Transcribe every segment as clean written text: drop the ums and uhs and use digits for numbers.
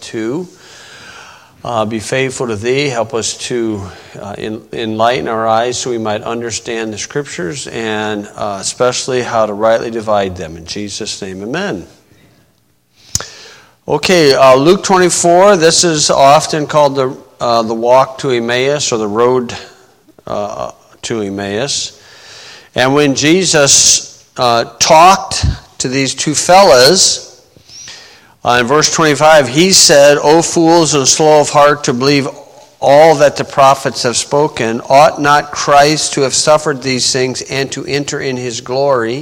to be faithful to Thee. Help us to enlighten our eyes so we might understand the Scriptures and especially how to rightly divide them. In Jesus' name, amen. Okay, Luke 24, this is often called the walk to Emmaus or the road to Emmaus. And when Jesus talked to these two fellas, in verse 25, he said, O fools and slow of heart to believe all that the prophets have spoken, ought not Christ to have suffered these things and to enter in his glory?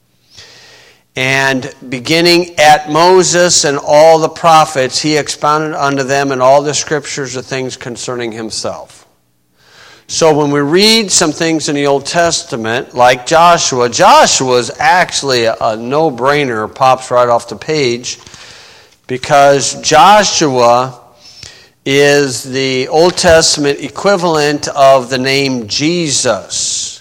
And beginning at Moses and all the prophets, he expounded unto them in all the scriptures the things concerning himself. So when we read some things in the Old Testament, like Joshua is actually a no-brainer, pops right off the page, because Joshua is the Old Testament equivalent of the name Jesus.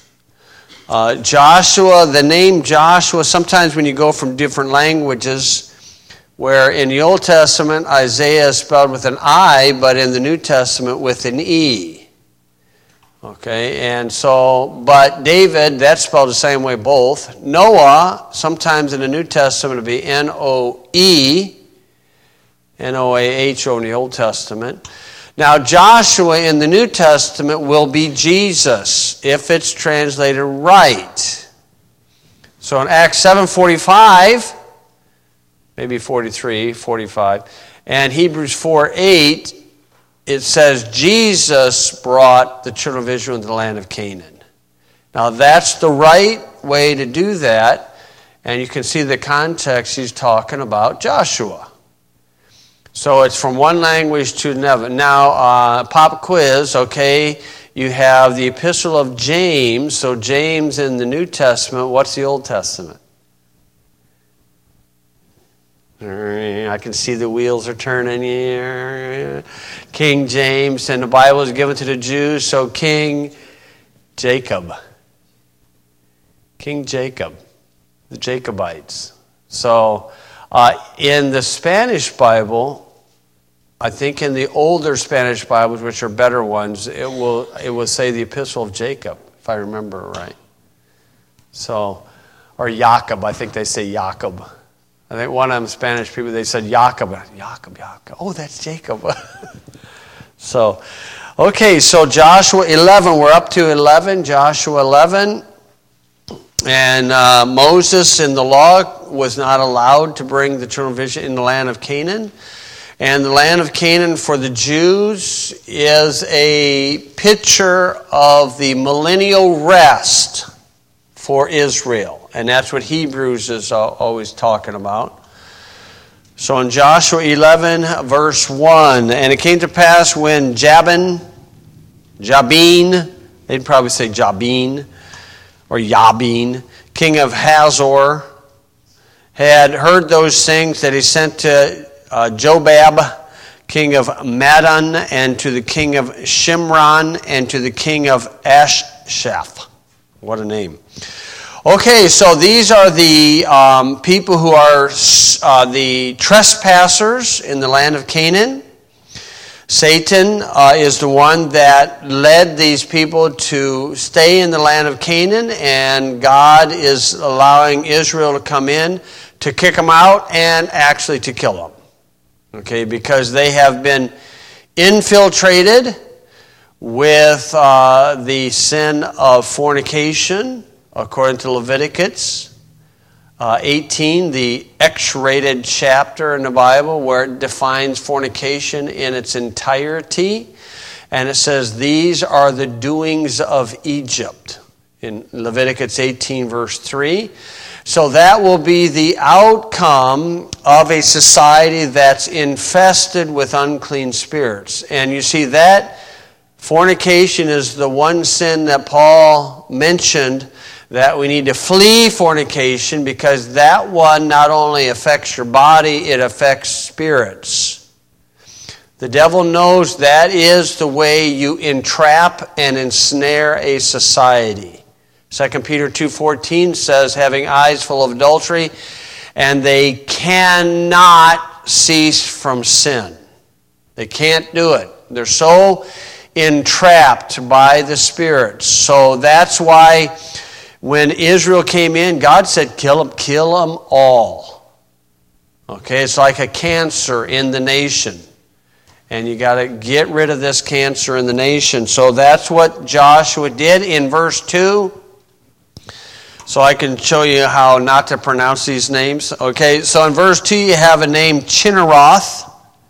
The name Joshua, sometimes when you go from different languages, where in the Old Testament Isaiah is spelled with an I, but in the New Testament with an E. Okay, and so, but David, that's spelled the same way both. Noah, sometimes in the New Testament, it'll be N-O-E, N-O-A-H-O in the Old Testament. Now, Joshua in the New Testament will be Jesus, if it's translated right. So in Acts 7:45, maybe 43, 45, and Hebrews 4:8, it says Jesus brought the children of Israel into the land of Canaan. Now, that's the right way to do that, and you can see the context he's talking about Joshua. So it's from one language to another. Now, pop quiz, okay, you have the Epistle of James. So James in the New Testament, what's the Old Testament? I can see the wheels are turning here. King James, and the Bible is given to the Jews, so King Jacob. King Jacob, the Jacobites. So in the Spanish Bible, I think in the older Spanish Bibles, which are better ones, it will say the Epistle of Jacob, if I remember right. So, or Jacob, I think they say Jacob. I think one of them Spanish people, they said Jacob. Jacob. Oh, that's Jacob. So, okay, so Joshua 11, we're up to 11, Joshua 11. And Moses in the law was not allowed to bring the children of Israel in the land of Canaan. And the land of Canaan for the Jews is a picture of the millennial rest for Israel. And that's what Hebrews is always talking about. So in Joshua 11, verse 1, and it came to pass when Jabin, they'd probably say Jabin, or Yabin, king of Hazor, had heard those things that he sent to Jobab, king of Madon, and to the king of Shimron, and to the king of Ashshaph. What a name. Okay, so these are the people who are the trespassers in the land of Canaan. Satan is the one that led these people to stay in the land of Canaan, and God is allowing Israel to come in to kick them out and actually to kill them. Okay, because they have been infiltrated with the sin of fornication, according to Leviticus 18, the X-rated chapter in the Bible where it defines fornication in its entirety. And it says, these are the doings of Egypt in Leviticus 18, verse 3. So that will be the outcome of a society that's infested with unclean spirits. And you see that fornication is the one sin that Paul mentioned that we need to flee fornication, because that one not only affects your body, it affects spirits. The devil knows that is the way you entrap and ensnare a society. 2 Peter 2:14 says, having eyes full of adultery, and they cannot cease from sin. They can't do it. They're so entrapped by the spirits. So that's why when Israel came in, God said, kill them all. Okay, it's like a cancer in the nation. And you got to get rid of this cancer in the nation. So that's what Joshua did in verse 2. So I can show you how not to pronounce these names. Okay, so in verse 2 you have a name Chinneroth.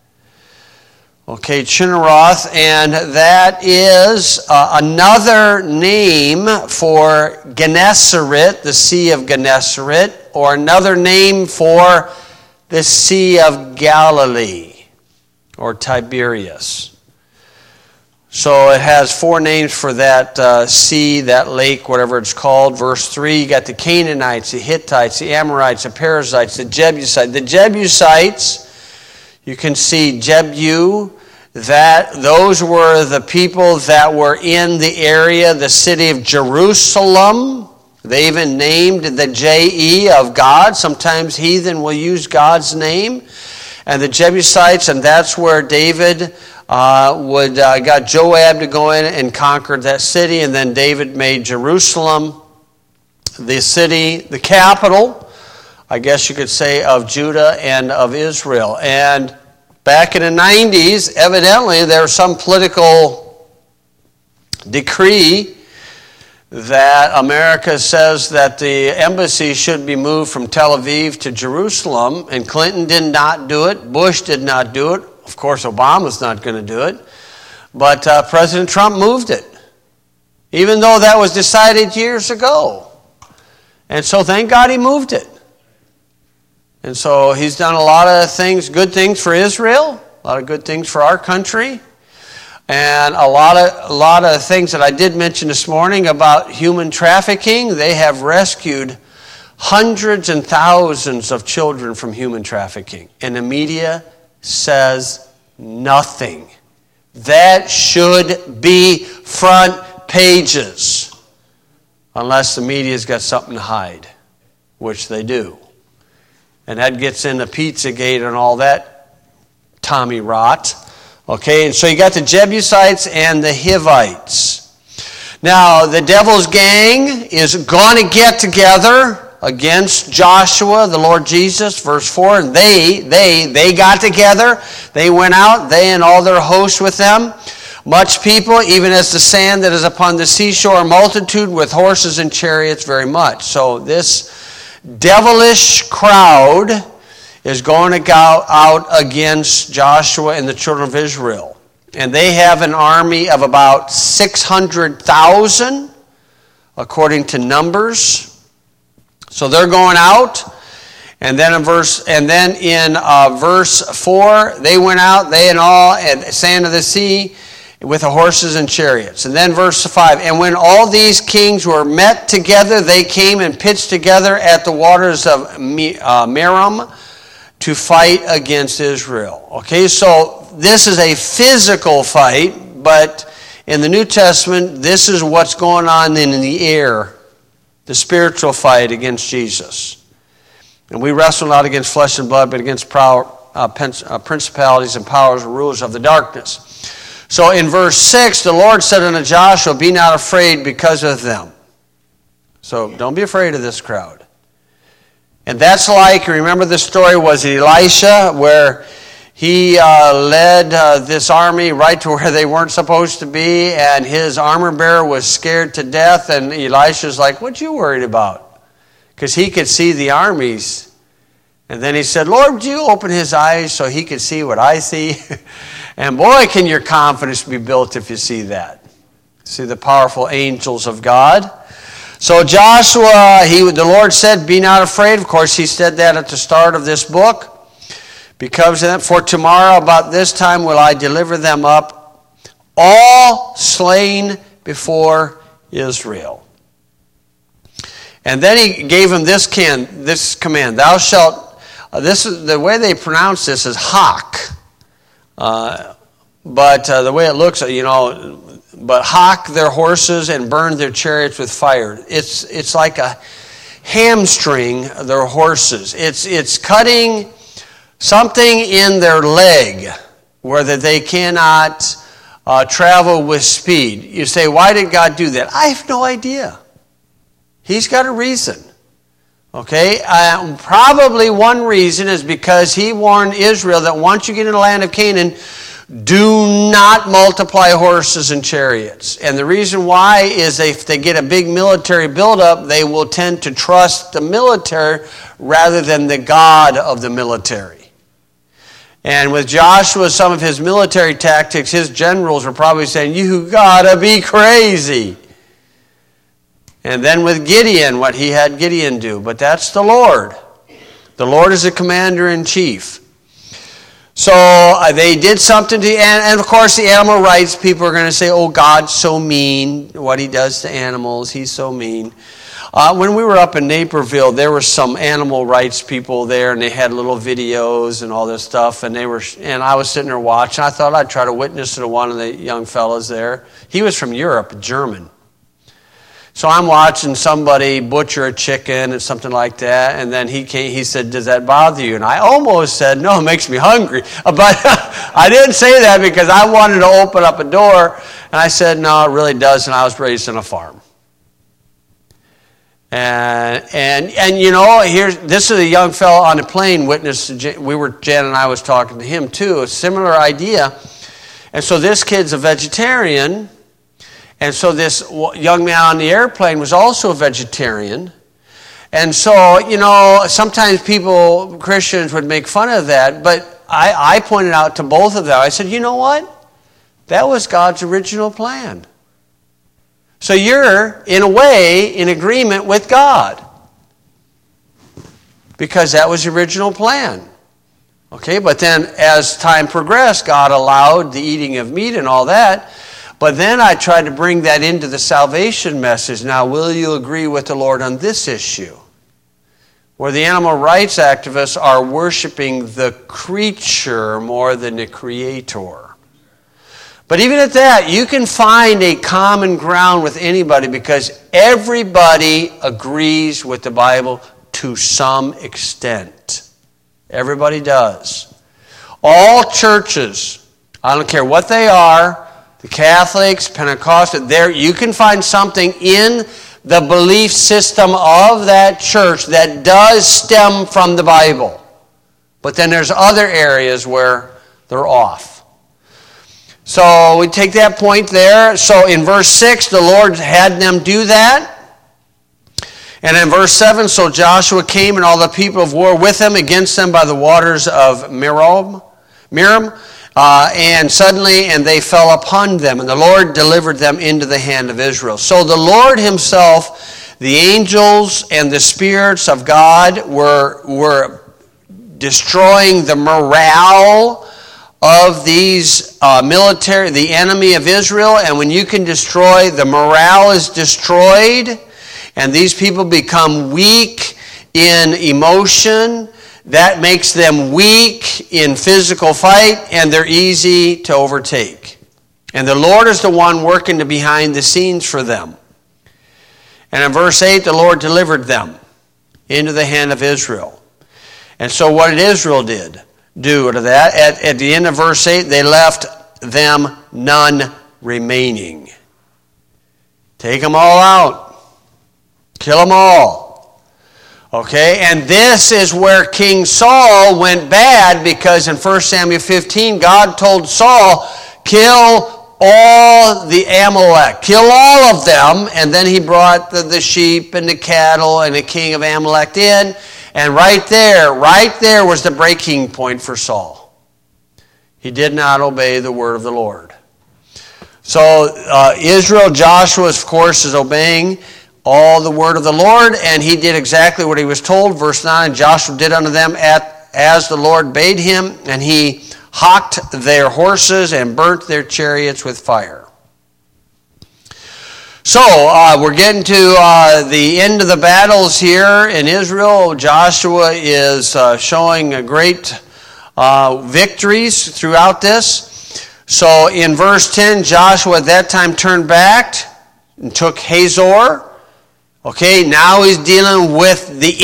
Okay, Chinneroth, and that is another name for Gennesaret, the Sea of Gennesaret, or another name for the Sea of Galilee, or Tiberias. So it has four names for that sea, that lake, whatever it's called. Verse 3, you got the Canaanites, the Hittites, the Amorites, the Perizzites, the Jebusites. The Jebusites, you can see Jebu, that those were the people that were in the area, the city of Jerusalem. They even named the J-E of God. Sometimes heathen will use God's name. And the Jebusites, and that's where David got Joab to go in and conquer that city. And then David made Jerusalem the city, the capital, I guess you could say, of Judah and of Israel. And back in the 90s, evidently, there was some political decree that America says that the embassy should be moved from Tel Aviv to Jerusalem, and Clinton did not do it. Bush did not do it. Of course, Obama's not going to do it. But President Trump moved it, even though that was decided years ago. And so thank God he moved it. And so he's done a lot of things, good things for Israel, a lot of good things for our country, and a lot of things that I did mention this morning about human trafficking. They have rescued hundreds and thousands of children from human trafficking, and the media says nothing. That should be front pages, unless the media's got something to hide, which they do. And that gets into Pizzagate and all that Tommy rot. Okay, and so you got the Jebusites and the Hivites. Now, the devil's gang is going to get together against Joshua, the Lord Jesus, verse 4. And they got together. They went out, they and all their hosts with them. Much people, even as the sand that is upon the seashore, a multitude with horses and chariots very much. So this devilish crowd is going to go out against Joshua and the children of Israel. And they have an army of about 600,000, according to Numbers. So they're going out. And then in verse 4, they went out, they and all, at the sand of the sea, with the horses and chariots. And then verse 5, and when all these kings were met together, they came and pitched together at the waters of Merom to fight against Israel. Okay, so this is a physical fight, but in the New Testament, this is what's going on in the air, the spiritual fight against Jesus. And we wrestle not against flesh and blood, but against principalities and powers and rulers of the darkness. So in verse 6, the Lord said unto Joshua, be not afraid because of them. So don't be afraid of this crowd. And that's like, remember the story was Elisha, where he led this army right to where they weren't supposed to be, and his armor bearer was scared to death, and Elisha's like, what you worried about? Because he could see the armies. And then he said, Lord, would you open his eyes so he could see what I see? And boy, can your confidence be built if you see that. See the powerful angels of God. So Joshua, the Lord said, be not afraid. Of course, he said that at the start of this book. Because for tomorrow about this time will I deliver them up, all slain before Israel. And then he gave him this command. Thou shalt, this is the way they pronounce this is hawk. But the way it looks, but hawk their horses and burn their chariots with fire. It's like a hamstring their horses. It's cutting something in their leg where that they cannot travel with speed. You say, why did God do that? I have no idea. He's got a reason. Okay, probably one reason is because he warned Israel that once you get in the land of Canaan, do not multiply horses and chariots. And the reason why is if they get a big military buildup, they will tend to trust the military rather than the God of the military. And with Joshua, some of his military tactics, his generals were probably saying, you gotta be crazy. And then with Gideon, what he had Gideon do. But that's the Lord. The Lord is the commander-in-chief. So they did something to, and of course the animal rights people are going to say, oh, God's so mean, what he does to animals, he's so mean. When we were up in Naperville, there were some animal rights people there, and they had little videos and all this stuff, and I was sitting there watching. I thought I'd try to witness to one of the young fellas there. He was from Europe, German. So I'm watching somebody butcher a chicken and something like that, and then he said, does that bother you? And I almost said, no, it makes me hungry. But I didn't say that because I wanted to open up a door, and I said, no, it really doesn't. I was raised on a farm. And you know, this is a young fellow on a plane witness. Jan and I was talking to him too, a similar idea. And so this kid's a vegetarian. And so this young man on the airplane was also a vegetarian. And so, you know, sometimes Christians would make fun of that, but I pointed out to both of them. I said, you know what? That was God's original plan. So you're, in a way, in agreement with God. Because that was the original plan. Okay, but then as time progressed, God allowed the eating of meat and all that. But then I tried to bring that into the salvation message. Now, will you agree with the Lord on this issue? Where the animal rights activists are worshiping the creature more than the creator. But even at that, you can find a common ground with anybody because everybody agrees with the Bible to some extent. Everybody does. All churches, I don't care what they are, the Catholics, Pentecostals, there you can find something in the belief system of that church that does stem from the Bible. But then there's other areas where they're off. So we take that point there. So in verse 6, the Lord had them do that. And in verse 7, so Joshua came and all the people of war with him against them by the waters of Merom. And suddenly, and they fell upon them, and the Lord delivered them into the hand of Israel. So the Lord himself, the angels and the spirits of God were destroying the morale of these military, the enemy of Israel. And when you can destroy, the morale is destroyed, and these people become weak in emotion. That makes them weak in physical fight, and they're easy to overtake. And the Lord is the one working behind the scenes for them. And in verse 8, the Lord delivered them into the hand of Israel. And so what did Israel do to that? At the end of verse 8, they left them none remaining. Take them all out. Kill them all. Okay, and this is where King Saul went bad because in 1 Samuel 15, God told Saul, kill all the Amalek, kill all of them, and then he brought the sheep and the cattle and the king of Amalek in, and right there was the breaking point for Saul. He did not obey the word of the Lord. So Israel, Joshua, of course, is obeying all the word of the Lord, and he did exactly what he was told. Verse 9, Joshua did unto them as the Lord bade him, and he hocked their horses and burnt their chariots with fire. So, we're getting to the end of the battles here in Israel. Joshua is showing a great victories throughout this. So, in verse 10, Joshua at that time turned back and took Hazor. Okay, now he's dealing with the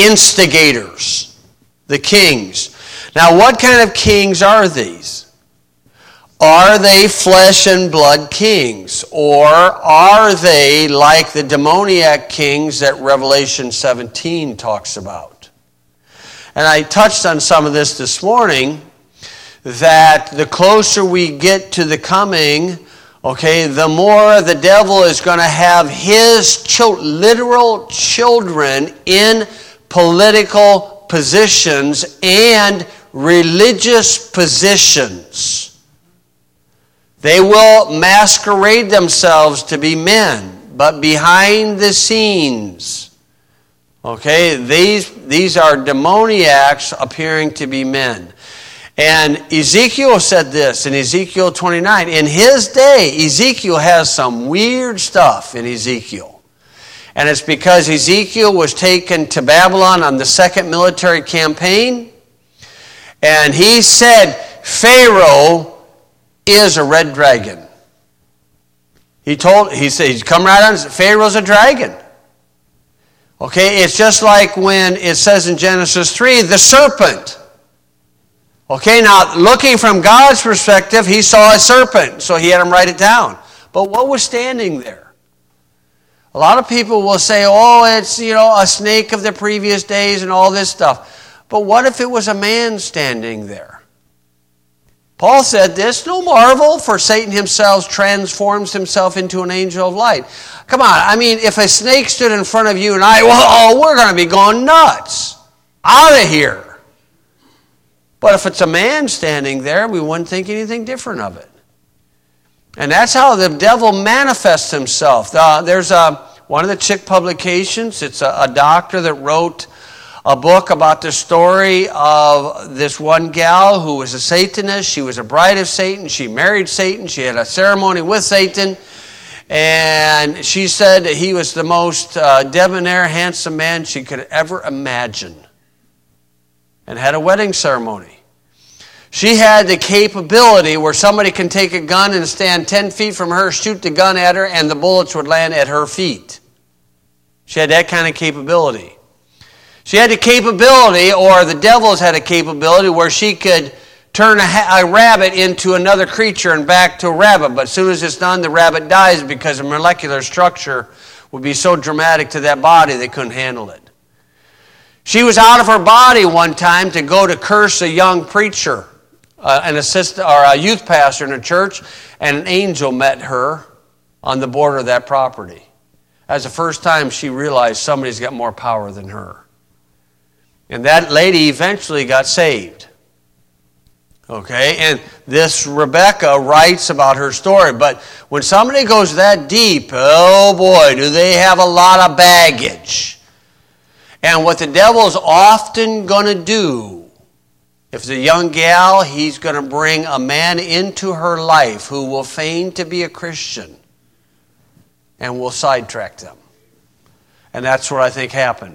instigators, the kings. Now, what kind of kings are these? Are they flesh and blood kings? Or are they like the demoniac kings that Revelation 17 talks about? And I touched on some of this morning, that the closer we get to the coming, okay, the more the devil is going to have his literal children in political positions and religious positions. They will masquerade themselves to be men, but behind the scenes, okay, these are demoniacs appearing to be men. And Ezekiel said this in Ezekiel 29. In his day, Ezekiel has some weird stuff in Ezekiel. And it's because Ezekiel was taken to Babylon on the second military campaign. And he said, Pharaoh is a red dragon. He said, he's come right on, Pharaoh's a dragon. Okay, it's just like when it says in Genesis 3, the serpent. Okay, now looking from God's perspective, he saw a serpent, so he had him write it down. But what was standing there? A lot of people will say, oh, it's, a snake of the previous days and all this stuff. But what if it was a man standing there? Paul said this, no marvel, for Satan himself transforms himself into an angel of light. Come on, I mean, if a snake stood in front of you and we're going to be going nuts. Out of here. But if it's a man standing there, we wouldn't think anything different of it. And that's how the devil manifests himself. There's one of the Chick publications. It's a doctor that wrote a book about the story of this one gal who was a Satanist. She was a bride of Satan. She married Satan. She had a ceremony with Satan. And she said that he was the most debonair, handsome man she could ever imagine. And had a wedding ceremony. She had the capability where somebody can take a gun and stand 10 feet from her, shoot the gun at her, and the bullets would land at her feet. She had that kind of capability. She had the capability, or the devils had a capability, where she could turn a rabbit into another creature and back to a rabbit. But as soon as it's done, the rabbit dies because the molecular structure would be so dramatic to that body they couldn't handle it. She was out of her body one time to go to curse a young preacher, an assistant or a youth pastor in a church, and an angel met her on the border of that property. That's the first time she realized somebody's got more power than her. And that lady eventually got saved. Okay, and this Rebecca writes about her story. But when somebody goes that deep, oh boy, do they have a lot of baggage. And what the devil's often going to do, if it's a young gal, he's going to bring a man into her life who will feign to be a Christian and will sidetrack them. And that's what I think happened.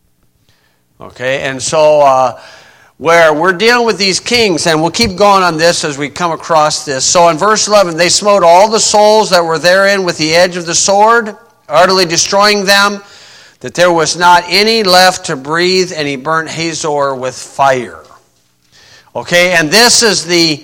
Okay, and so where we're dealing with these kings, and we'll keep going on this as we come across this. So in verse 11, they smote all the souls that were therein with the edge of the sword, utterly destroying them, that there was not any left to breathe, and he burnt Hazor with fire. Okay, and this is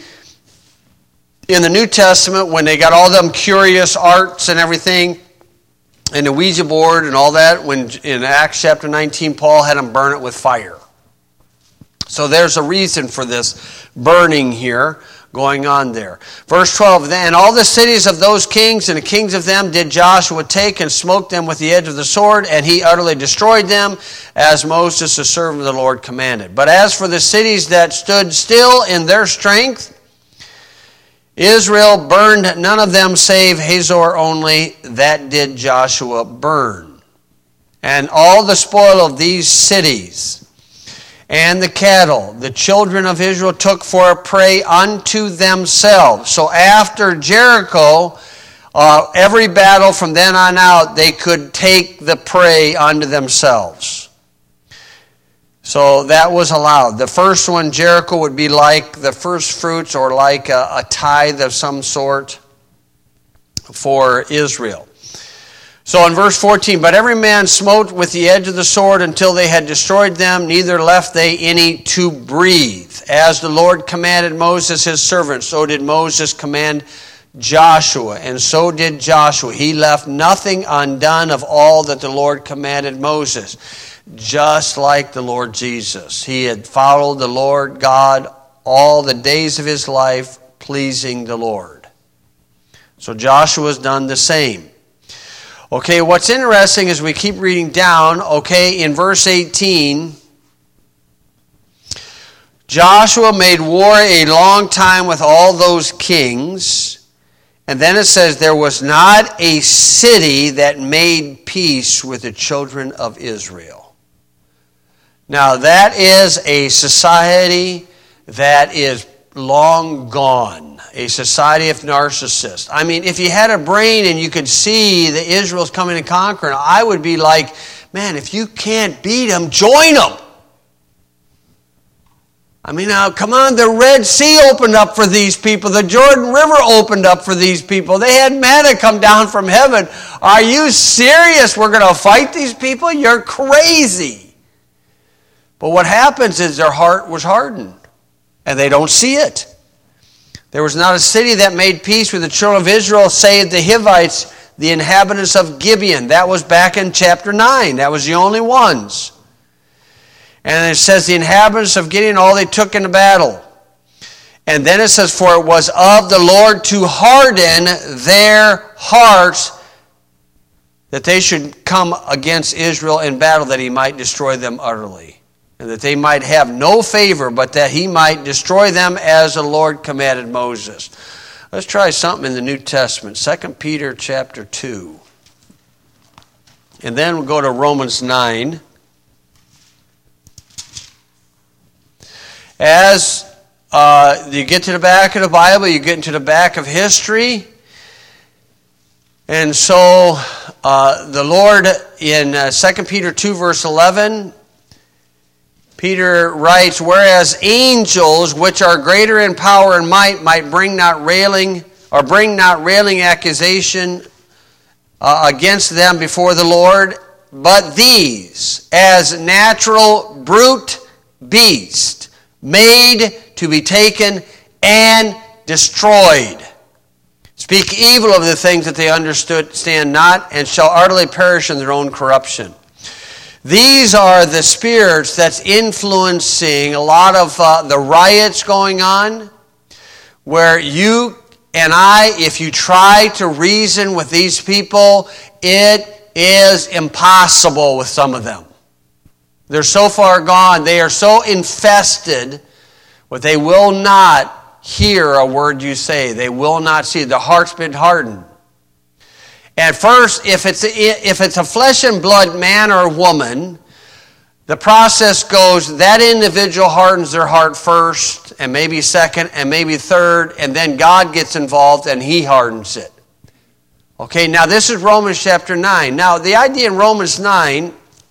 in the New Testament, when they got all them curious arts and everything, and the Ouija board and all that, when in Acts chapter 19, Paul had them burn it with fire. So there's a reason for this burning here going on there. Verse 12, and all the cities of those kings and the kings of them did Joshua take and smote them with the edge of the sword, and he utterly destroyed them, as Moses the servant of the Lord commanded. But as for the cities that stood still in their strength, Israel burned none of them save Hazor only, that did Joshua burn. And all the spoil of these cities and the cattle, the children of Israel took for a prey unto themselves. So after Jericho, every battle from then on out, they could take the prey unto themselves. So that was allowed. The first one, Jericho, would be like the first fruits or like a tithe of some sort for Israel. So in verse 14, but every man smote with the edge of the sword until they had destroyed them, neither left they any to breathe. As the Lord commanded Moses his servant, so did Moses command Joshua, and so did Joshua. He left nothing undone of all that the Lord commanded Moses. Just like the Lord Jesus. He had followed the Lord God all the days of his life, pleasing the Lord. So Joshua's done the same. Okay, what's interesting is we keep reading down, okay, in verse 18, Joshua made war a long time with all those kings, and then it says, there was not a city that made peace with the children of Israel. Now that is a society that is long gone. A society of narcissists. I mean, if you had a brain and you could see that Israel's coming and conquering, I would be like, man, if you can't beat them, join them. I mean, now, come on, the Red Sea opened up for these people. The Jordan River opened up for these people. They had manna come down from heaven. Are you serious? We're going to fight these people? You're crazy. But what happens is their heart was hardened, and they don't see it. There was not a city that made peace with the children of Israel, save the Hivites, the inhabitants of Gibeon. That was back in chapter 9. That was the only ones. And it says the inhabitants of Gibeon, all they took in the battle. And then it says, for it was of the Lord to harden their hearts, that they should come against Israel in battle, that he might destroy them utterly. And that they might have no favor, but that he might destroy them as the Lord commanded Moses. Let's try something in the New Testament. 2 Peter chapter 2. And then we'll go to Romans 9. As you get to the back of the Bible, you get into the back of history. And so the Lord in 2 Peter 2 verse 11, Peter writes, whereas angels, which are greater in power and might bring not railing accusation against them before the Lord, but these, as natural brute beasts, made to be taken and destroyed, speak evil of the things that they understand not, and shall utterly perish in their own corruption. These are the spirits that's influencing a lot of the riots going on, where you and I, if you try to reason with these people, it is impossible with some of them. They're so far gone, they are so infested, but they will not hear a word you say. They will not see. The heart's been hardened. At first, if it's a flesh and blood man or woman, the process goes, that individual hardens their heart first, and maybe second, and maybe third, and then God gets involved and he hardens it. Okay, now this is Romans chapter 9. Now, the idea in Romans 9,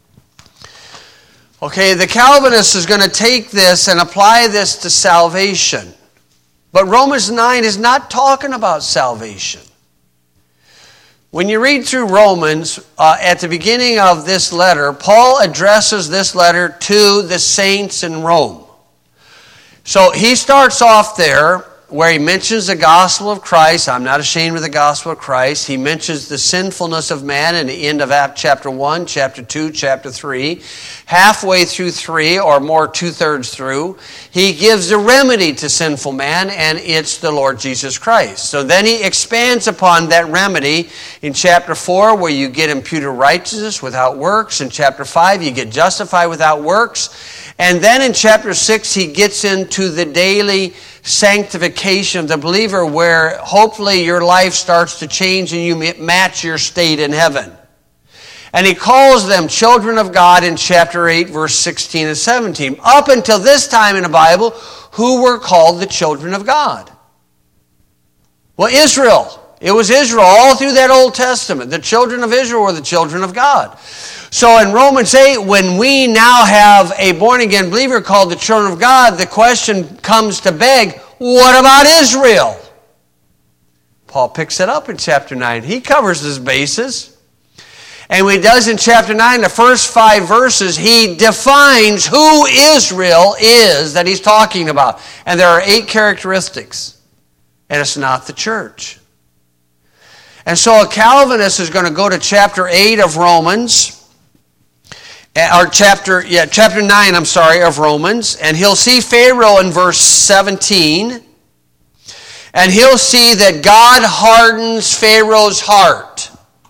okay, the Calvinist is going to take this and apply this to salvation. But Romans 9 is not talking about salvation. When you read through Romans, at the beginning of this letter, Paul addresses this letter to the saints in Rome. So he starts off there where he mentions the gospel of Christ. I'm not ashamed of the gospel of Christ. He mentions the sinfulness of man in the end of chapter 1, chapter 2, chapter 3. Halfway through 3, or more, 2/3 through, he gives the remedy to sinful man, and it's the Lord Jesus Christ. So then he expands upon that remedy in chapter 4, where you get imputed righteousness without works. In chapter 5, you get justified without works. And then in chapter 6, he gets into the daily sanctification of the believer, where hopefully your life starts to change and you match your state in heaven. And he calls them children of God in chapter 8, verse 16 and 17. Up until this time in the Bible, who were called the children of God? Well, Israel. It was Israel all through that Old Testament. The children of Israel were the children of God. So in Romans 8, when we now have a born-again believer called the children of God, the question comes to beg, what about Israel? Paul picks it up in chapter 9. He covers his bases. And what he does in chapter 9, the first 5 verses, he defines who Israel is that he's talking about. And there are 8 characteristics. And it's not the church. And so a Calvinist is going to go to chapter 8 of Romans, or chapter 9, of Romans, and he'll see Pharaoh in verse 17, and he'll see that God hardens Pharaoh's heart.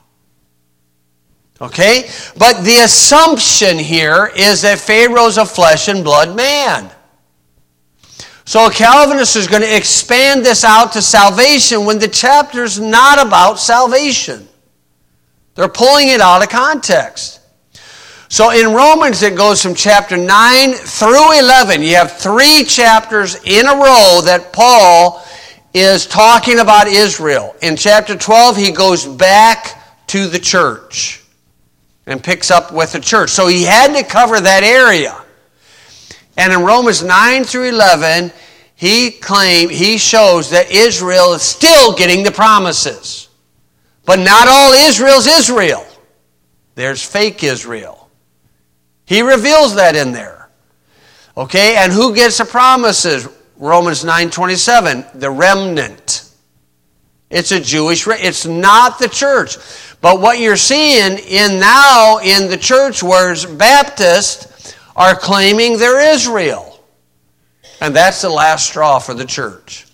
Okay? But the assumption here is that Pharaoh's a flesh and blood man. So a Calvinist is going to expand this out to salvation when the chapter's not about salvation. They're pulling it out of context. So in Romans it goes from chapter 9 through 11. You have 3 chapters in a row that Paul is talking about Israel. In chapter 12 he goes back to the church and picks up with the church. So he had to cover that area. And in Romans 9 through 11, he shows that Israel is still getting the promises. But not all Israel's Israel. There's fake Israel. He reveals that in there. Okay, and who gets the promises? Romans 9:27, the remnant. It's a Jewish, it's not the church. But what you're seeing now in the church where Baptists are claiming they're Israel. And that's the last straw for the church.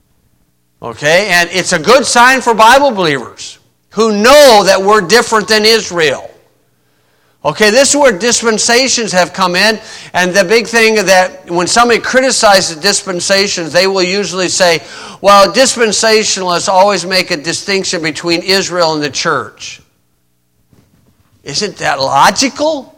Okay? And it's a good sign for Bible believers who know that we're different than Israel. Okay, this is where dispensations have come in. And the big thing that when somebody criticizes dispensations, they will usually say, well, dispensationalists always make a distinction between Israel and the church. Isn't that logical?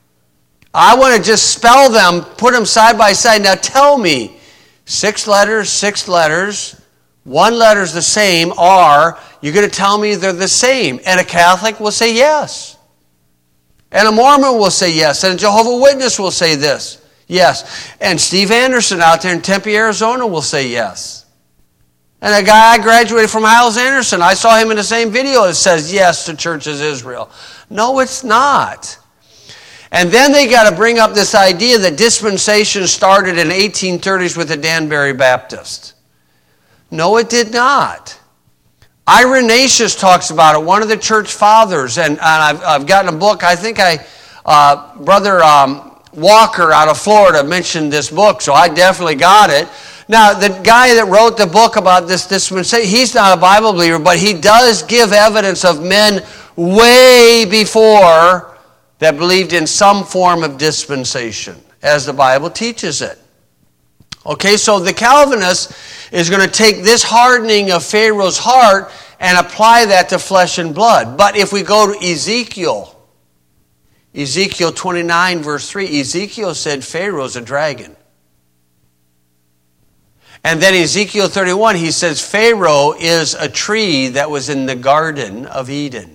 I want to just spell them, put them side by side. Now tell me, 6 letters, 1 letter's the same, you're going to tell me they're the same. And a Catholic will say yes. And a Mormon will say yes. And a Jehovah's Witness will say this. Yes. And Steve Anderson out there in Tempe, Arizona will say yes. And a guy I graduated from Hyles Anderson, I saw him in the same video that says yes, the church is Israel. No, it's not. And then they got to bring up this idea that dispensation started in the 1830s with the Danbury Baptist. No, it did not. Irenaeus talks about it, one of the church fathers, and I've gotten a book. I think Brother Walker out of Florida mentioned this book, so I definitely got it. Now, the guy that wrote the book about this dispensation, he's not a Bible believer, but he does give evidence of men way before that believed in some form of dispensation, as the Bible teaches it. Okay, so the Calvinist is going to take this hardening of Pharaoh's heart and apply that to flesh and blood. But if we go to Ezekiel 29, verse 3, Ezekiel said Pharaoh's a dragon. And then Ezekiel 31, he says Pharaoh is a tree that was in the Garden of Eden.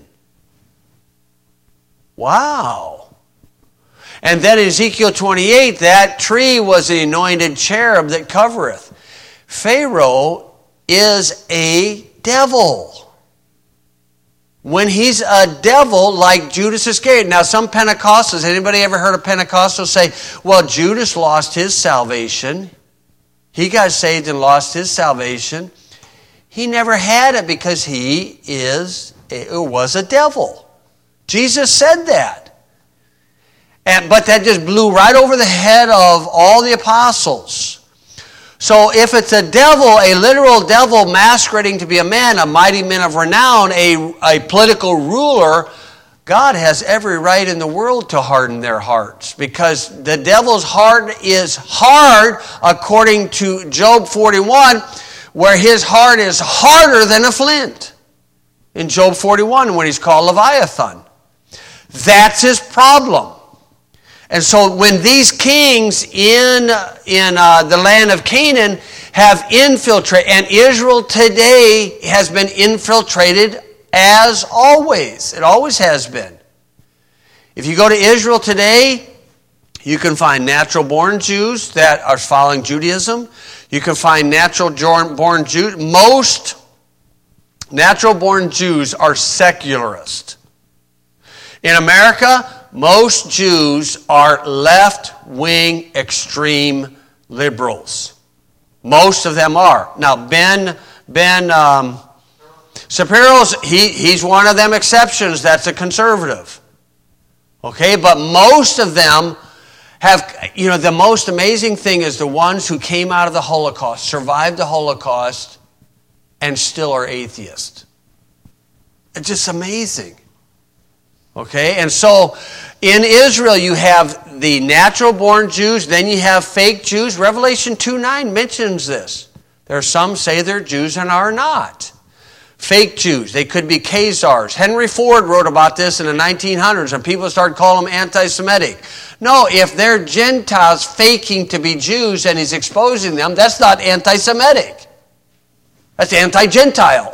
Wow. And then Ezekiel 28, that tree was the anointed cherub that covereth. Pharaoh is a devil. When he's a devil, like Judas Iscariot. Now, some Pentecostals, anybody ever heard a Pentecostal say, well, Judas lost his salvation. He got saved and lost his salvation. He never had it because he was a devil. Jesus said that. But that just blew right over the head of all the apostles. So if it's a devil, a literal devil masquerading to be a man, a mighty man of renown, a political ruler, God has every right in the world to harden their hearts. Because the devil's heart is hard, according to Job 41, where his heart is harder than a flint. In Job 41, when he's called Leviathan. That's his problem. And so when these kings in the land of Canaan have infiltrated, and Israel today has been infiltrated as always. It always has been. If you go to Israel today, you can find natural-born Jews that are following Judaism. You can find natural-born Jews. Most natural-born Jews are secularist. In America, most Jews are left-wing extreme liberals. Most of them are. Now, Ben Shapiro's, he's one of them exceptions. That's a conservative. Okay, but most of them have, the most amazing thing is the ones who came out of the Holocaust, survived the Holocaust, and still are atheists. It's just amazing. Okay, and so in Israel you have the natural-born Jews, then you have fake Jews. Revelation 2:9 mentions this. There are some say they're Jews and are not. Fake Jews. They could be Khazars. Henry Ford wrote about this in the 1900s, and people started calling them anti-Semitic. No, if they're Gentiles faking to be Jews and he's exposing them, that's not anti-Semitic. That's anti-Gentile.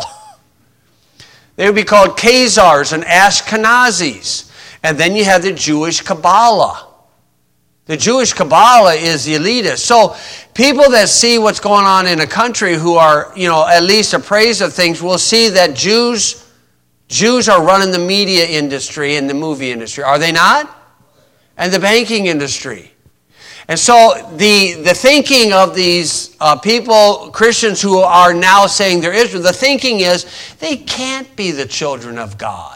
They would be called Khazars and Ashkenazis. And then you have the Jewish Kabbalah. The Jewish Kabbalah is the elitist. So people that see what's going on in a country who are, at least appraised of things will see that Jews are running the media industry and the movie industry. Are they not? And the banking industry. And so the thinking of these people, Christians who are now saying they're Israel, the thinking is they can't be the children of God.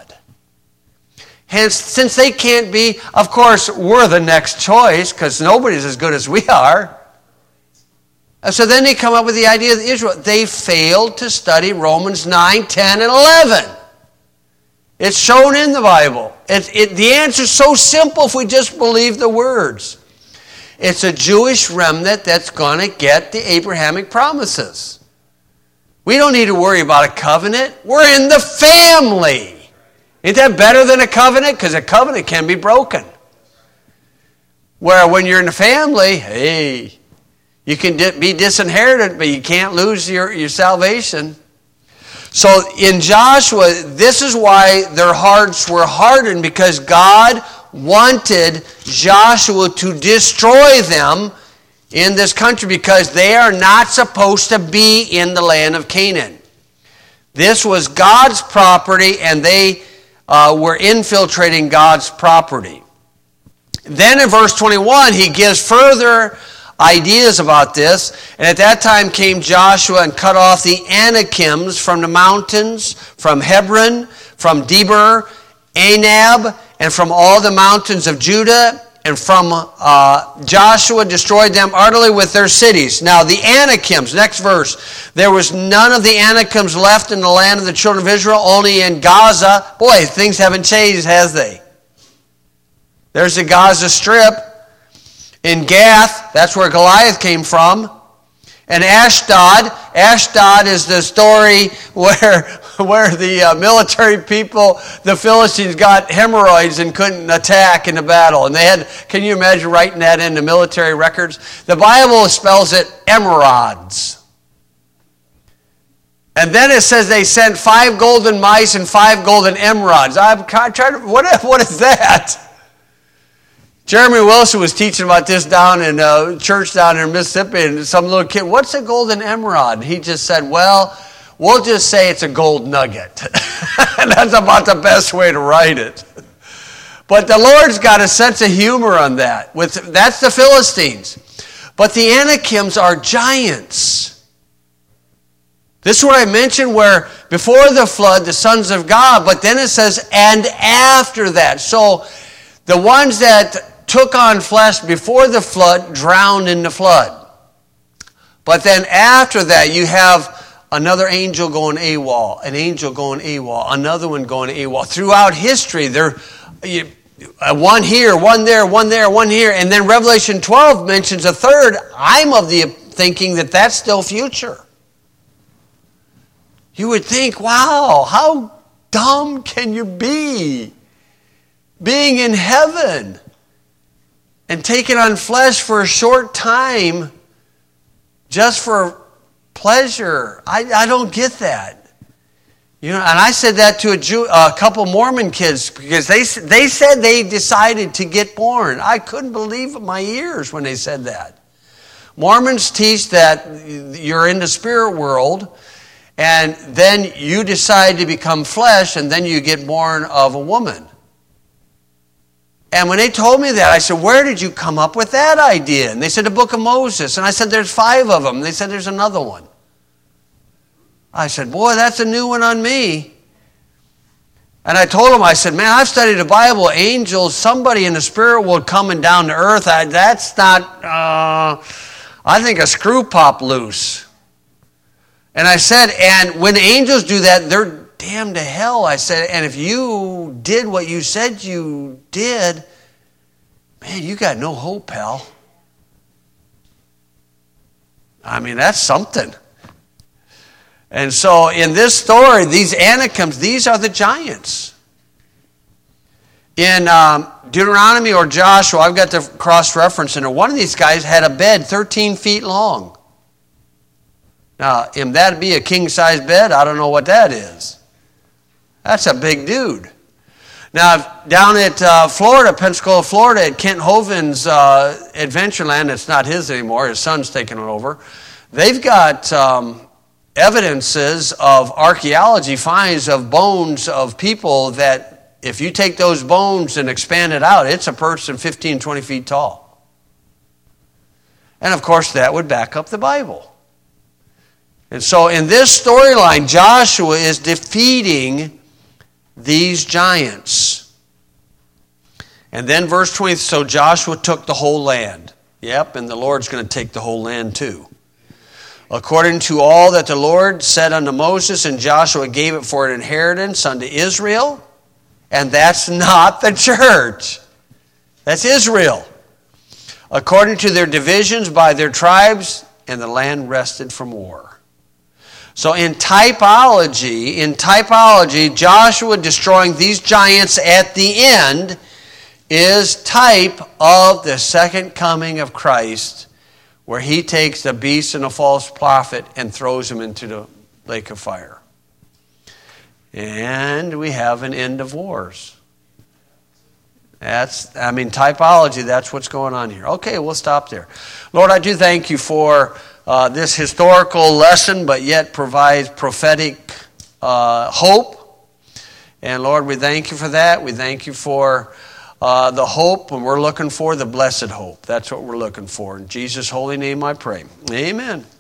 Hence, since they can't be, of course, we're the next choice because nobody's as good as we are. And so then they come up with the idea of Israel. They failed to study Romans 9, 10, and 11. It's shown in the Bible. The answer's so simple if we just believe the words. It's a Jewish remnant that's going to get the Abrahamic promises. We don't need to worry about a covenant. We're in the family. Ain't that better than a covenant? Because a covenant can be broken. Where when you're in the family, hey, you can be disinherited, but you can't lose your salvation. So in Joshua, this is why their hearts were hardened, because God wanted Joshua to destroy them in this country because they are not supposed to be in the land of Canaan. This was God's property, and they were infiltrating God's property. Then in verse 21, he gives further ideas about this. And at that time came Joshua and cut off the Anakims from the mountains, from Hebron, from Debir, Anab, and from all the mountains of Judah. And from Joshua destroyed them utterly with their cities. Now the Anakims, next verse. There was none of the Anakims left in the land of the children of Israel, only in Gaza. Boy, things haven't changed, has they? There's the Gaza Strip. In Gath, that's where Goliath came from. And Ashdod. Ashdod is the story where the military people, the Philistines, got hemorrhoids and couldn't attack in the battle. And they had, can you imagine writing that in the military records? The Bible spells it emerods. And then it says they sent 5 golden mice and 5 golden emerods. I'm trying to, what is that? Jeremy Wilson was teaching about this down in a church down in Mississippi, and some little kid, what's a golden emerald? He just said, well, we'll just say it's a gold nugget. And that's about the best way to write it. But the Lord's got a sense of humor on that. That's the Philistines. But the Anakims are giants. This is what I mentioned where before the flood, the sons of God, but then it says, and after that. So the ones that took on flesh before the flood drowned in the flood. But then after that, you have another angel going AWOL, an angel going AWOL, another one going AWOL. Throughout history, one here, one there, one there, one here. And then Revelation 12 mentions a third. I'm of the thinking that that's still future. You would think, wow, how dumb can you be? Being in heaven and taking on flesh for a short time just for pleasure. I don't get that. And I said that to a couple Mormon kids because they said they decided to get born. I couldn't believe my ears when they said that. Mormons teach that you're in the spirit world and then you decide to become flesh and then you get born of a woman. And when they told me that, I said, where did you come up with that idea? And they said, the book of Moses. And I said, there's 5 of them. And they said, there's another one. I said, boy, that's a new one on me. And I told them, I said, man, I've studied the Bible, angels, somebody in the spirit world coming down to earth. That's not, I think a screw popped loose. And I said, and when angels do that, they're damned to hell. I said, and if you did what you said you did, man, you got no hope, pal. I mean, that's something. And so in this story, these Anakims, these are the giants. In Deuteronomy or Joshua, I've got the cross-reference in there. One of these guys had a bed 13 feet long. Now, if that'd be a king-size bed, I don't know what that is. That's a big dude. Now, down at Florida, Pensacola, Florida, at Kent Hovind's Adventureland, it's not his anymore, his son's taking it over, they've got evidences of archaeology finds of bones of people that if you take those bones and expand it out, it's a person 15, 20 feet tall. And of course, that would back up the Bible. And so in this storyline, Joshua is defeating these giants. And then verse 20, so Joshua took the whole land. Yep, and the Lord's going to take the whole land too. According to all that the Lord said unto Moses, and Joshua gave it for an inheritance unto Israel. And that's not the church. That's Israel. According to their divisions by their tribes, and the land rested from war. So in typology, Joshua destroying these giants at the end is type of the second coming of Christ, where he takes the beast and the false prophet and throws them into the lake of fire. And we have an end of wars. Typology, that's what's going on here. Okay, we'll stop there. Lord, I do thank you for this historical lesson, but yet provides prophetic hope. And Lord, we thank you for that. We thank you for the hope, and we're looking for the blessed hope. That's what we're looking for. In Jesus' holy name I pray. Amen.